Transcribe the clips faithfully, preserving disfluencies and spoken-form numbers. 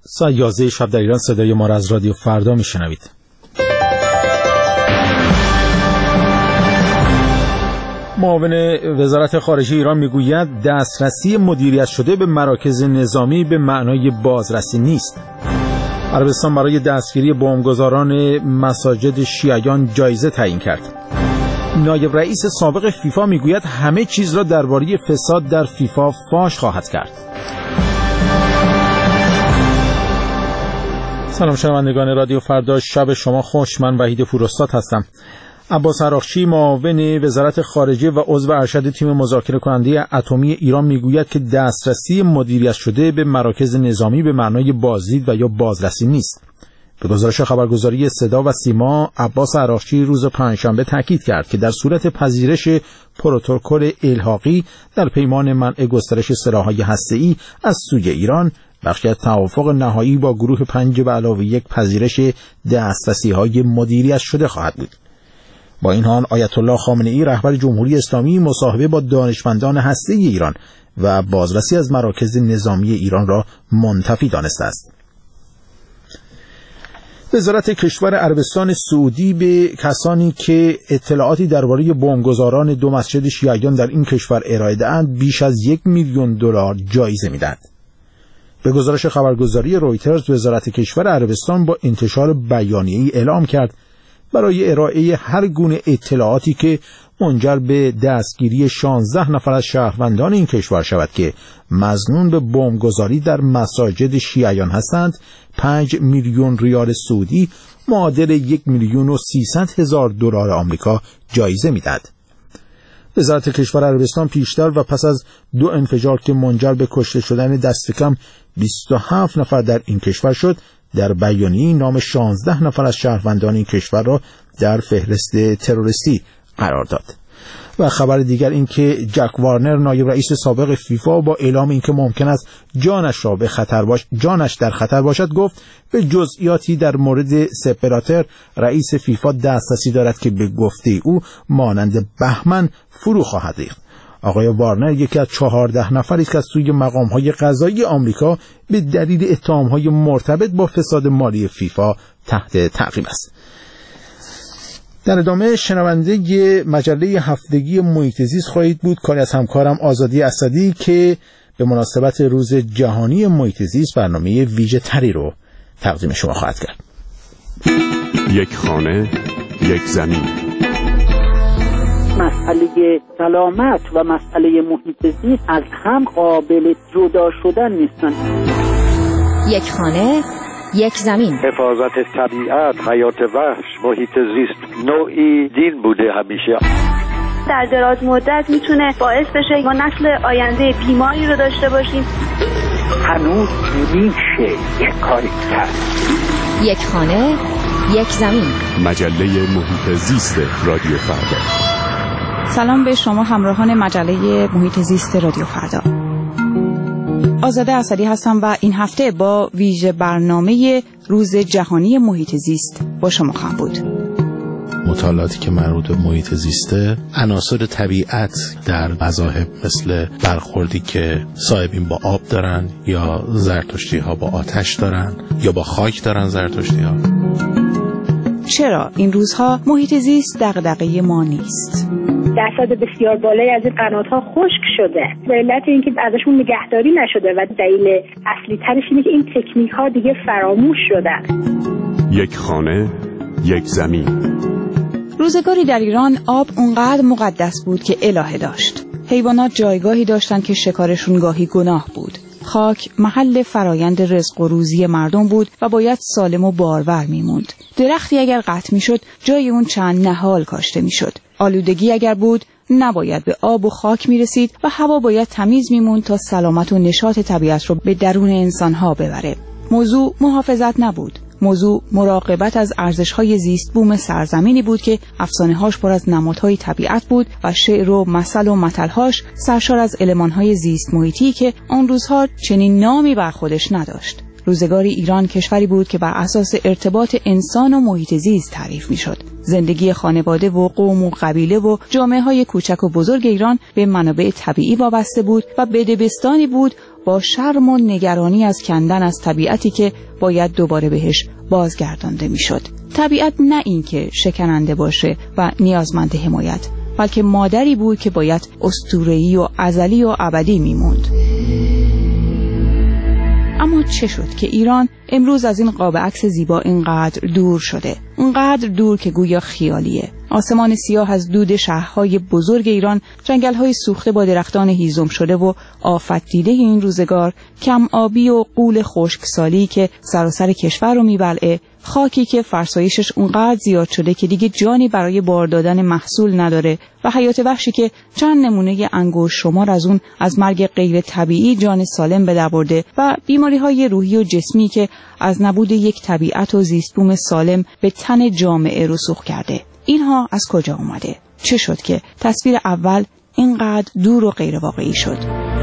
ساعت یازده شب در ایران صدای ما را از رادیو فردا میشنوید. معاون وزارت خارجه ایران میگوید دسترسی مدیریت شده به مراکز نظامی به معنای بازرسی نیست. عربستان برای دستگیری بمبگذاران مساجد شیعیان جایزه تعیین کرد. نایب رئیس سابق فیفا میگوید همه چیز را درباره فساد در فیفا فاش خواهد کرد. سلام شنوندگان رادیو فردا، شب شما خوش. من وحید پوراستاد هستم. عباس عراقچی معاون وزارت خارجه و عضو ارشد تیم مذاکره کننده اتمی ایران میگوید که دسترسی مدیریت شده به مراکز نظامی به معنای بازدید و یا بازرسی نیست. به گزارش خبرگزاری صدا و سیما، عباس عراقچی روز پنجشنبه تاکید کرد که در صورت پذیرش پروتکل الحاقی در پیمان منع گسترش سلاح‌های هسته‌ای از سوی ایران، بخشی از توافق نهایی با گروه پنج به علاوه یک پذیرش دسترسی‌های مدیریت شده خواهد بود. با این حال آیت الله خامنه‌ای رهبر جمهوری اسلامی مصاحبه با دانشمندان هسته‌ای ایران و بازرسی از مراکز نظامی ایران را منتفی دانسته است. وزارت کشور عربستان سعودی به کسانی که اطلاعاتی درباره بمبگذاران دو مسجد شیعیان در این کشور ارائه دهند بیش از یک میلیون دلار جایزه می‌دهد. به گزارش خبرگزاری رویترز، وزارت کشور عربستان با انتشار بیانیه‌ای اعلام کرد برای ارائه هر گونه اطلاعاتی که منجر به دستگیری شانزده نفر از شهروندان این کشور شود که مظنون به بمبگذاری در مساجد شیعیان هستند، پنج میلیون ریال سعودی معادل یک میلیون و سیصد هزار دلار آمریکا جایزه میدهد. وزارت کشور عربستان پیشتر و پس از دو انفجار که منجر به کشته شدن دست کم بیست و هفت نفر در این کشور شد، در بیانیه نام شانزده نفر از شهروندان این کشور را در فهرست تروریستی قرار داد. و خبر دیگر این که جک وارنر، نایب رئیس سابق فیفا، با اعلام اینکه ممکن است جانش را به خطر باش جانش در خطر باشد، گفت به جزئیاتی در مورد سپراتر رئیس فیفا دسترسی دارد که به گفته او مانند بهمن فرو خواهد ریخت. آقای وارنر یکی از چهارده نفری است که از سوی مقام‌های قضایی آمریکا به دلیل اتهام‌های مرتبط با فساد مالی فیفا تحت تعقیب است. در ادامه شنونده مجله هفتگی محیط زیست خواهید بود، کاری از همکارم آزادی اسدی که به مناسبت روز جهانی محیط زیست برنامه ویژه تری رو تقدیم شما خواهد کرد. یک خانه، یک زمین. مسئله سلامت و مسئله محیط زیست از هم قابل جدا شدن نیستن. یک خانه، یک زمین. حفاظت طبیعت، حیات وحش، محیط زیست نوعی دین بوده همیشه. در دراز مدت میتونه باعث بشه ما نسل آینده بیماری رو داشته باشیم. هنوز میشه یک کاری کرد. یک خانه، یک زمین. مجله محیط زیست رادیو فردا. سلام به شما همراهان مجله محیط زیست رادیو فردا. آزاده اسدی هستم و این هفته با ویژه برنامه روز جهانی محیط زیست با شما خواهم بود. مطالعاتی که مربوط به محیط زیسته، عناصر طبیعت در مذاهب مثل برخوردی که صاحبین با آب دارن یا زرتشتی ها با آتش دارن یا با خاک دارن زرتشتی ها. چرا این روزها محیط زیست دغدغه ما نیست؟ درصد بسیار بالایی از این قنات‌ها خشک شده به علت اینکه ازشون نگهداری نشده و دلیل اصلی ترش اینه که این تکنیک‌ها دیگه فراموش شدن. یک خانه، یک زمین. روزگاری در ایران آب اونقدر مقدس بود که الهه داشت. حیوانات جایگاهی داشتن که شکارشون گاهی گناه بود. خاک محل فرایند رزق و روزی مردم بود و باید سالم و بارور میموند. درختی اگر قطع میشد جای اون چند نهال کاشته میشد. آلودگی اگر بود نباید به آب و خاک میرسید و هوا باید تمیز میموند تا سلامت و نشاط طبیعت رو به درون انسانها ببره. موضوع محافظت نبود. موضوع مراقبت از ارزش‌های زیست بوم سرزمینی بود که افسانه‌هاش پر از نمادهای طبیعت بود و شعر و مثل و متل‌هاش سرشار از المان‌های زیست محیطی که آن روزها چنین نامی بر خودش نداشت. روزگاری ایران کشوری بود که بر اساس ارتباط انسان و محیط زیست تعریف می‌شد. زندگی خانواده و قوم و قبیله و جامعه‌های کوچک و بزرگ ایران به منابع طبیعی وابسته بود و بدبستانی بود با شرم و نگرانی از کندن از طبیعتی که باید دوباره بهش بازگردانده میشد. طبیعت نه اینکه شکننده باشه و نیازمند حمایت، بلکه مادری بود که باید اسطوره‌ای و ازلی و ابدی میموند. اما چه شد که ایران امروز از این قاب عکس زیبا اینقدر دور شده؟ اونقدر دور که گویا خیالیه. آسمان سیاه از دود شهرهای بزرگ ایران، جنگل‌های سوخته با درختان هیزم شده و آفت دیده این روزگار، کم آبی و غول خشکسالی که سراسر کشور رو میبلعه، خاکی که فرسایشش اونقدر زیاد شده که دیگه جانی برای بار دادن محصول نداره و حیات وحشی که چند نمونه انگشت شمار از اون از مرگ غیر طبیعی جان سالم به در برده و بیماری‌های روحی و جسمی که از نبود یک طبیعت و زیستبوم سالم به تن جامعه رسوخ کرده. اینها از کجا اومده؟ چه شد که تصویر اول اینقدر دور و غیر واقعی شد؟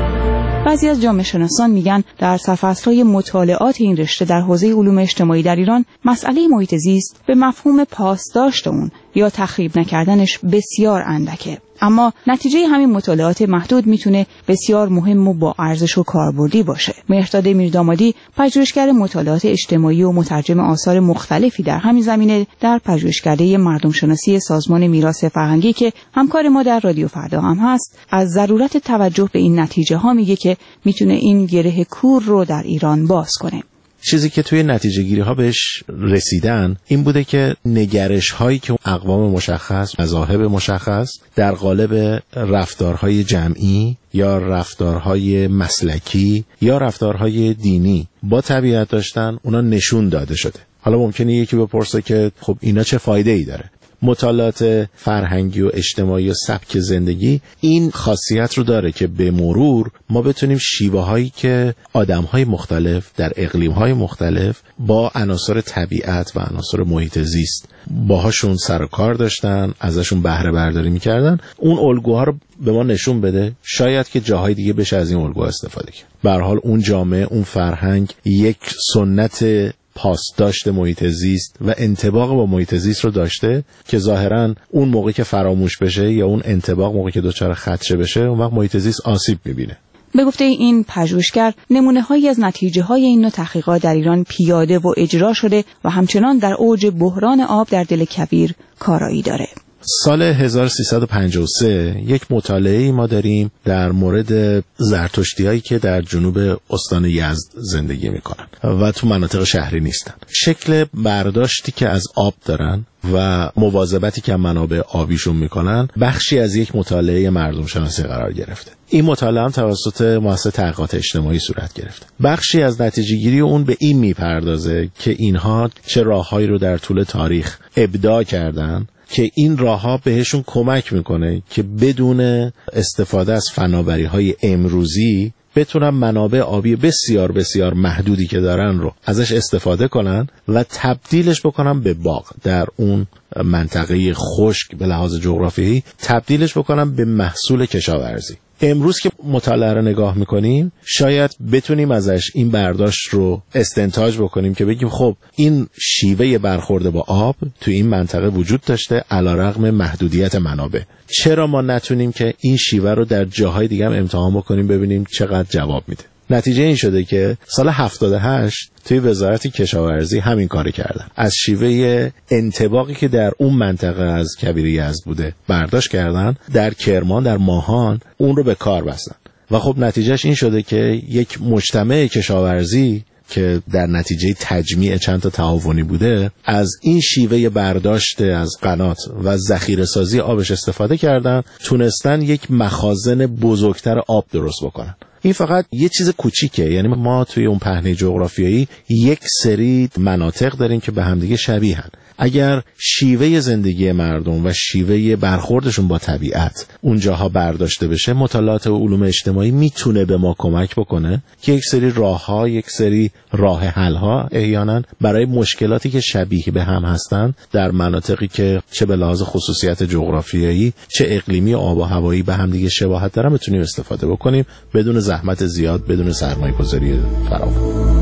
بعضی از جامعه شناسان میگن در سرفصل‌های مطالعات این رشته در حوزه علوم اجتماعی در ایران مسئله محیط زیست به مفهوم پاسداشت اون یا تخریب نکردنش بسیار اندکه. اما نتیجه همین مطالعات محدود میتونه بسیار مهم و با ارزش و کاربردی باشه. مهرداد میردامادی، پژوهشگر مطالعات اجتماعی و مترجم آثار مختلفی در همین زمینه در پژوهشکده مردم شناسی سازمان میراث فرهنگی که همکار ما در رادیو فردا هم هست، از ضرورت توجه به این نتیجه ها میگه که میتونه این گره کور رو در ایران باز کنه. چیزی که توی نتیجه گیری ها بهش رسیدن این بوده که نگرش هایی که اقوام مشخص، مذاهب مشخص در قالب رفتارهای جمعی یا رفتارهای مسلکی یا رفتارهای دینی با طبیعت داشتن، اونا نشون داده شده. حالا ممکنه یکی بپرسه که خب اینا چه فایده ای داره؟ مطالعات فرهنگی و اجتماعی و سبک زندگی این خاصیت رو داره که به مرور ما بتونیم شیوه هایی که آدم های مختلف در اقلیم های مختلف با عناصر طبیعت و عناصر محیط زیست باهاشون سر و کار داشتن، ازشون بهره برداری میکردن، اون الگوها رو به ما نشون بده. شاید که جاهای دیگه بشه از این الگوها استفاده کرد. به هر حال اون جامعه، اون فرهنگ یک سنت پاسداشت محیط زیست و انطباق با محیط زیست رو داشته که ظاهراً اون موقع که فراموش بشه یا اون انطباق موقع که دچار خدشه بشه، اون وقت محیط زیست آسیب می‌بینه. به گفته این پژوهشگر، نمونه‌هایی از نتیجه‌های این نوع تحقیقات در ایران پیاده و اجرا شده و همچنان در اوج بحران آب در دل کویر کارایی داره. سال هزار و سیصد و پنجاه و سه یک مطالعه‌ای ما داریم در مورد زرتشتی‌هایی که در جنوب استان یزد زندگی میکنن و تو مناطق شهری نیستن. شکل برداشتی که از آب دارن و مواظبتی که منابع آبیشون میکنن بخشی از یک مطالعه مردم شناسی قرار گرفته. این مطالعه هم توسط مؤسسه تحقیقات اجتماعی صورت گرفته. بخشی از نتیجه گیری اون به این میپردازه که اینها چه راههایی رو در طول تاریخ ابداع کردن که این راهها بهشون کمک میکنه که بدون استفاده از فناوری‌های امروزی بتونن منابع آبی بسیار بسیار محدودی که دارن رو ازش استفاده کنن و تبدیلش بکنن به باغ در اون منطقه خشک به لحاظ جغرافیایی، تبدیلش بکنن به محصول کشاورزی. امروز که مطالعه رو نگاه میکنیم شاید بتونیم ازش این برداشت رو استنتاج بکنیم که بگیم خب این شیوه برخورد با آب تو این منطقه وجود داشته علیرغم محدودیت منابع. چرا ما نتونیم که این شیوه رو در جاهای دیگه هم امتحان بکنیم ببینیم چقدر جواب میده؟ نتیجه این شده که سال هفتاد و هشت توی وزارت کشاورزی همین کار کردن. از شیوه انطباقی که در اون منطقه از کویر یزد بوده برداشت کردن، در کرمان، در ماهان اون رو به کار بستن و خب نتیجهش این شده که یک مجتمع کشاورزی که در نتیجه تجمیع چند تا تعاونی بوده از این شیوه برداشت از قنات و ذخیره سازی آبش استفاده کردن، تونستن یک مخازن بزرگتر آب درست بکنن. این فقط یه چیز کوچیکه، یعنی ما توی اون پهنه جغرافیایی یک سری مناطق داریم که به همدیگه شبیهن. اگر شیوه زندگی مردم و شیوه برخوردشون با طبیعت اونجاها برداشته بشه، مطالعات علوم اجتماعی میتونه به ما کمک بکنه که یک سری راه‌ها، یک سری راه حل‌ها احیانا برای مشکلاتی که شبیه به هم هستن در مناطقی که چه به لحاظ خصوصیت جغرافیایی چه اقلیمی و آب و هوایی به هم دیگه شباهت دارن بتونیم استفاده بکنیم بدون زحمت زیاد، بدون سرمایه‌گذاری فراوان.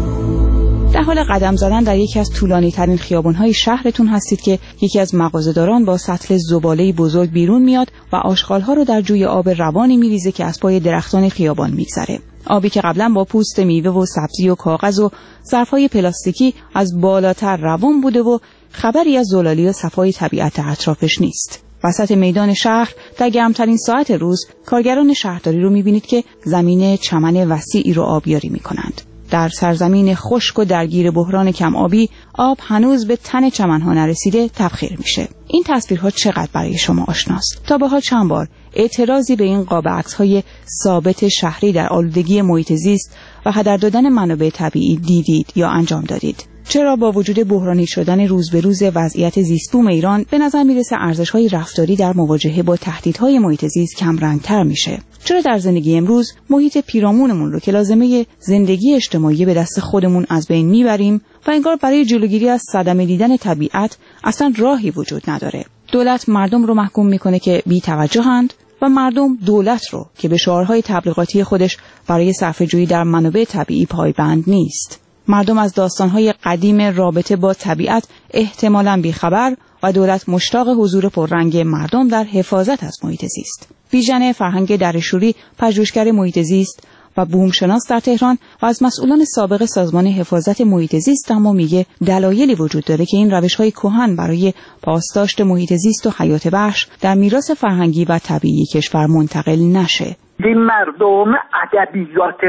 در حال قدم زدن در یکی از طولانی ترین خیابان‌های شهرتون هستید که یکی از مغازه‌داران با سطل زباله‌ای بزرگ بیرون میاد و آشغال‌ها رو در جوی آب روانی میریزه که از پای درختان خیابان میگذره. آبی که قبلا با پوست میوه و سبزی و کاغذ و ظرف‌های پلاستیکی از بالاتر روان بوده و خبری از زلالی و صفای طبیعت اطرافش نیست. وسط میدان شهر در گرمترین ساعت روز کارگران شهرداری رو می‌بینید که زمین چمن وسیعی رو آبیاری می‌کنند. در سرزمین خشک و درگیر بحران کم آبی، آب هنوز به تن چمن‌ها نرسیده تبخیر میشه. این تصویرها چقدر برای شما آشناست؟ تا به حال چند بار اعتراضی به این قاب عکس‌های ثابت شهری در آلودگی محیط زیست و هدر دادن منابع طبیعی دیدید یا انجام دادید؟ چرا با وجود بحرانی شدن روز به روز وضعیت زیستبوم ایران به نظر میرسه ارزش‌های رفتاری در مواجهه با تهدیدهای محیط زیست کم رنگ‌تر میشه؟ چرا در زندگی امروز محیط پیرامونمون رو که لازمه زندگی اجتماعی به دست خودمون از بین میبریم و انگار برای جلوگیری از صدمه دیدن طبیعت اصلا راهی وجود نداره؟ دولت مردم رو محکوم میکنه که بی‌توجهند و مردم دولت رو که به شعارهای تبلیغاتی خودش برای صرفه‌جویی در منابع طبیعی پایبند نیست. مردم از داستانهای قدیم رابطه با طبیعت احتمالاً بیخبر و دولت مشتاق حضور پررنگ مردم در حفاظت از محیط زیست. بیژن فرهنگ درشوری، پژوهشگر محیط زیست و بومشناس در تهران و از مسئولان سابق سازمان حفاظت محیط زیست اما میگه دلایلی وجود داره که این روش‌های کهن برای پاسداشت محیط زیست و حیات وحش در میراث فرهنگی و طبیعی کشور منتقل نشه. این مردم ادبیات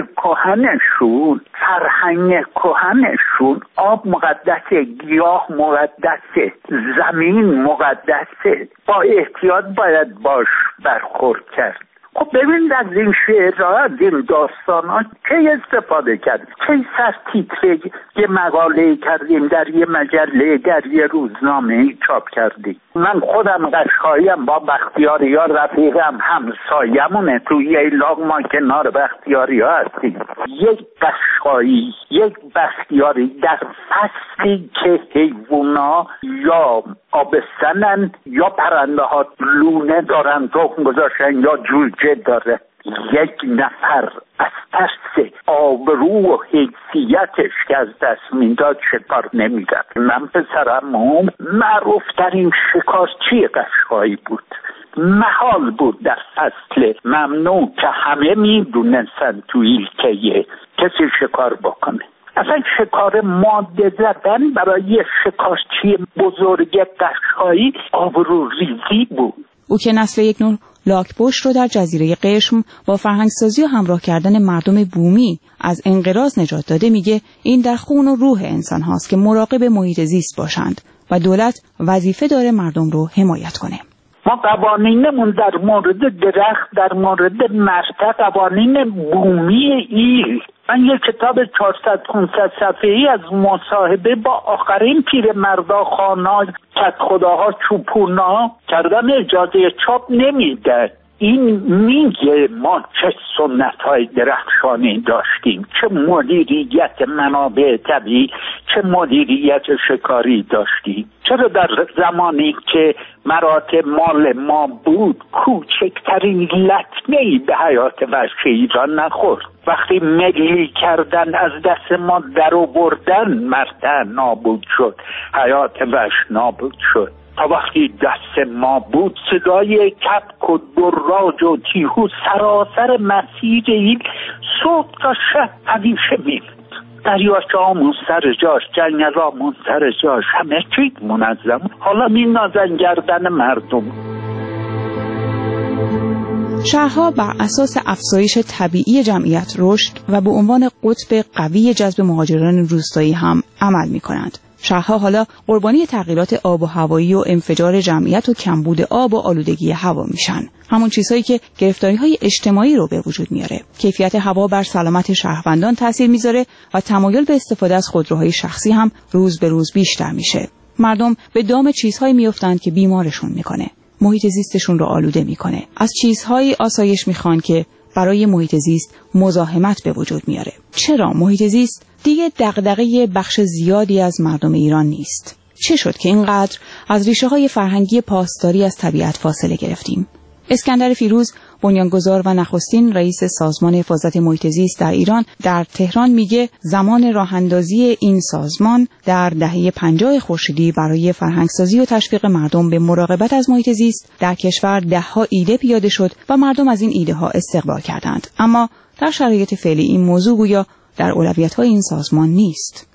کهنشون، فرهنگ کهنشون، آب مقدسه، گیاه مقدسه، زمین مقدسه، با احتیاط باید باش برخورد کرد. خب ببینید از این شعرها، از این داستانها چه استفاده کرد؟ چه سر تیتره یه مقاله کردیم در یه مجله، در یه روزنامه چاپ کردیم. من خودم قشقاییم، با بختیاری‌ها رفیقم، همسایمونه، توی ییلاق ما کنار بختیاری‌ها هستیم. یک قشقایی، یک بختیاری در فصلی که حیوونا یا آبستنن یا پرنده ها لونه دارن تخم گذاشتن یا جوجه داره، یک نفر از ترس آبرو و حیثیتش که از دست میداد شکار نمیرد. من پسرم هم معروف ترین شکارچی قشقایی بود. محال بود در فصل ممنوع که همه میدونستن تو ایلکه کسی شکار بکنه. اصلا شکار ماده زدن برای شکارچی بزرگ قشقایی آبرو ریزی بود. او که نسل یک نوع لاک‌پشت رو در جزیره قشم با فرهنگسازی و همراه کردن مردم بومی از انقراض نجات داده، میگه این در خون و روح انسان هاست که مراقب محیط زیست باشند و دولت وظیفه داره مردم رو حمایت کنه. ما قوانینمون در مورد درخت، در مورد مرتع، قوانین بومی ایل. من یک کتاب چهارصد پانصد صفحه‌ای از مصاحبه با آخرین پیرمردا خانا، کت خداها، چوپونا کردن اجازه چاپ نمیده. این میگه ما چه سنت‌های درخشانی داشتیم، چه مدیریت منابع طبیعی، چه مدیریت شکاری داشتیم. چرا در زمانی که مراتع مال ما بود کوچکترین لطمه‌ای به حیات وحش ایران نخورد؟ وقتی ملی کردن از دست ما در آوردن، مرتع نابود شد، حیات وحش نابود شد. تا وقتی دست ما بود صدای کپک و دراج و تیهو سراسر مسیر این صبح تا شب همیشه می‌بود. دریاچه‌هامون سر جاش، جنگل‌هامون سر جاش، همه چی منظم. حالا می‌نازن گردن مردم. شهرها بر اساس افزایش طبیعی جمعیت رشد و به عنوان قطب قوی جذب مهاجران روستایی هم عمل می‌کنند. شهرها حالا قربانی تغییرات آب و هوایی و انفجار جمعیت و کمبود آب و آلودگی هوا میشن. همون چیزهایی که گرفتاری‌های اجتماعی رو به وجود میاره. کیفیت هوا بر سلامت شهروندان تاثیر میذاره و تمایل به استفاده از خودروهای شخصی هم روز به روز بیشتر میشه. مردم به دام چیزهایی میافتند که بیمارشون میکنه. محیط زیستشون رو آلوده میکنه. از چیزهایی آسایش میخوان که برای محیط زیست مزاحمت به وجود میاره. چرا محیط زیست دیگه دغدغه بخش زیادی از مردم ایران نیست؟ چه شد که اینقدر از ریشه‌های فرهنگی پاسداری از طبیعت فاصله گرفتیم؟ اسکندر فیروز، بنیانگذار و نخستین رئیس سازمان حفاظت محیط زیست در ایران، در تهران میگه زمان راه‌اندازی این سازمان در دهه پنجاه خورشیدی برای فرهنگسازی و تشویق مردم به مراقبت از محیط زیست در کشور ده‌ها ایده پیاده شد و مردم از این ایده ها استقبال کردند. اما در شرایط فعلی این موضوع گویا در اولویت‌های این سازمان نیست.